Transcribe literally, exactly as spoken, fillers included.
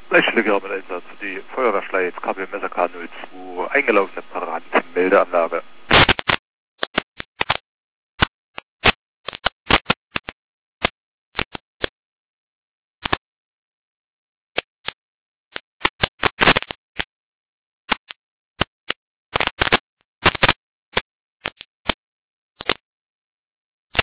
Leichtschlägereinsatz. Die Feuerwehrschleiz K B M S K null zwei eingelaufene Brandmeldeanlage.